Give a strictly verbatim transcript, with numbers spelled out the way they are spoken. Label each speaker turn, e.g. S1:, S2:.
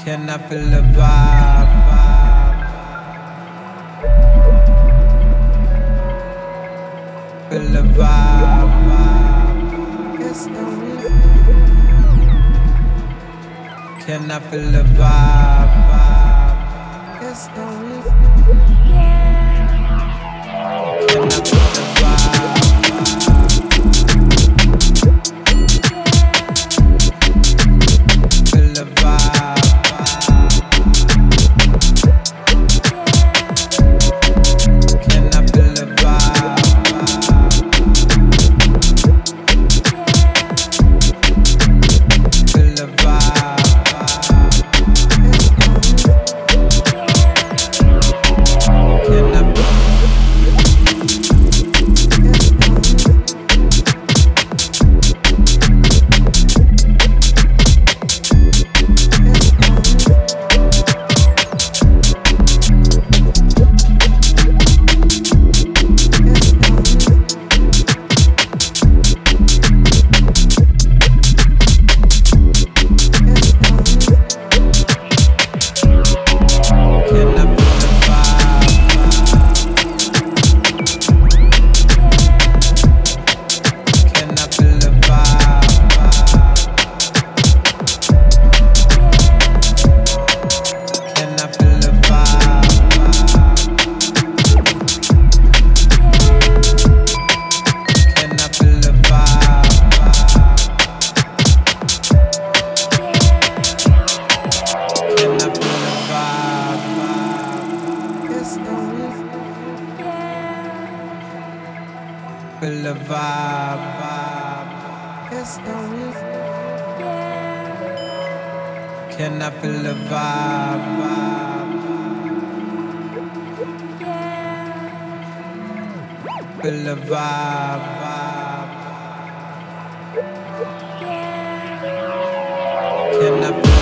S1: Can I feel the vibe? Feel the vibe. It's the real. Can I feel the vibe? It's the real. Can I feel the vibe? Feel the vibe. Can I feel the vibe? Feel the vibe. Can I feel the vibe? It's the real. Can I feel the vibe? Feel the vibe. Can I feel